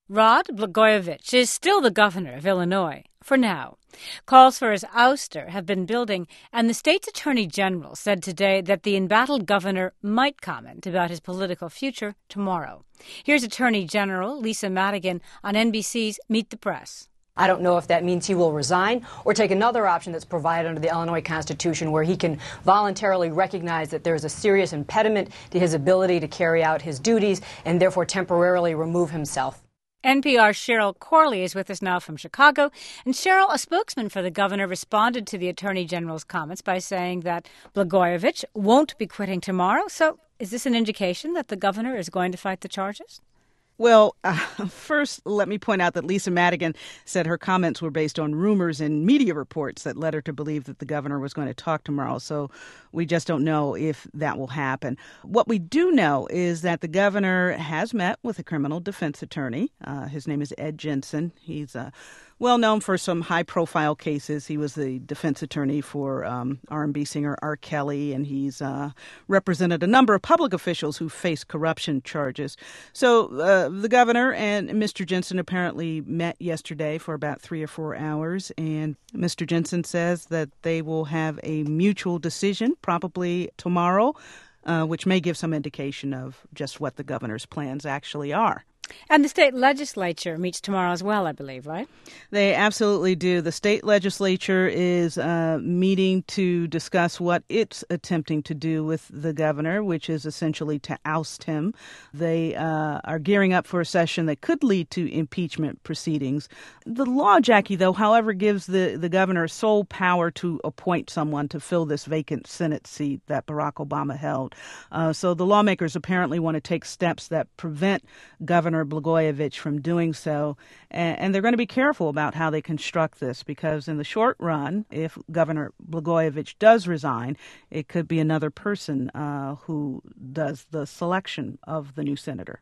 Rod Blagojevich is still the governor of Illinois, for now. Calls for his ouster have been building, and the state's attorney general said today that the embattled governor might comment about his political future tomorrow. Here's Attorney General Lisa Madigan on NBC's Meet the Press. I don't know if that means he will resign or take another option that's provided under the Illinois Constitution where he can voluntarily recognize that there is a serious impediment to his ability to carry out his duties and therefore temporarily remove himself. NPR's Cheryl Corley is with us now from Chicago. And Cheryl, a spokesman for the governor, responded to the Attorney General's comments by saying that Blagojevich won't be quitting tomorrow. So is this an indication that the governor is going to fight the charges? Well, first, let me point out that Lisa Madigan said her comments were based on rumors and media reports that led her to believe that the governor was going to talk tomorrow. So we just don't know if that will happen. What we do know is that the governor has met with a criminal defense attorney. His name is Ed Jensen. He's well known for some high-profile cases. He was the defense attorney for R&B singer R. Kelly, and he's represented a number of public officials who face corruption charges. So the governor and Mr. Jensen apparently met yesterday for about 3 or 4 hours, and Mr. Jensen says that they will have a mutual decision probably tomorrow, which may give some indication of just what the governor's plans actually are. And the state legislature meets tomorrow as well, I believe, right? They absolutely do. The state legislature is meeting to discuss what it's attempting to do with the governor, which is essentially to oust him. They are gearing up for a session that could lead to impeachment proceedings. The law, Jackie, though, however, gives the governor sole power to appoint someone to fill this vacant Senate seat that Barack Obama held. So the lawmakers apparently want to take steps that prevent Governor Blagojevich from doing so, and they're going to be careful about how they construct this, because in the short run, if Governor Blagojevich does resign, it could be another person who does the selection of the new senator.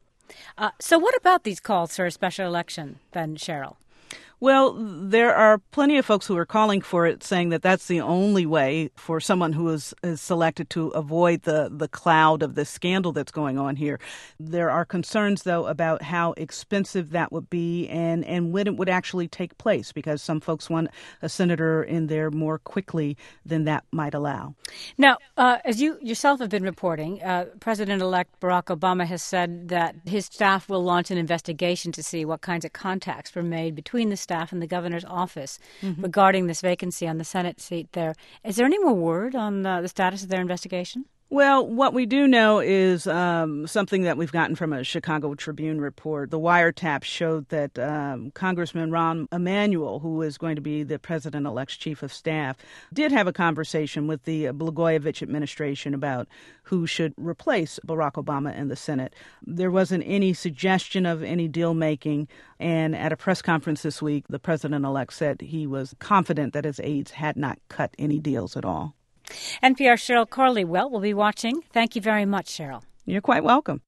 So what about these calls for a special election, then, Cheryl? Well, there are plenty of folks who are calling for it, saying that that's the only way for someone who is selected to avoid the cloud of the scandal that's going on here. There are concerns, though, about how expensive that would be and when it would actually take place, because some folks want a senator in there more quickly than that might allow. Now, as you yourself have been reporting, President-elect Barack Obama has said that his staff will launch an investigation to see what kinds of contacts were made between the staff and the governor's office regarding this vacancy on the Senate seat there. Is there any more word on the status of their investigation? Well, what we do know is something that we've gotten from a Chicago Tribune report. The wiretap showed that Congressman Rahm Emanuel, who is going to be the president-elect's chief of staff, did have a conversation with the Blagojevich administration about who should replace Barack Obama in the Senate. There wasn't any suggestion of any deal-making, and at a press conference this week, the president-elect said he was confident that his aides had not cut any deals at all. NPR's Cheryl Corley, we'll be watching. Thank you very much, Cheryl. You're quite welcome.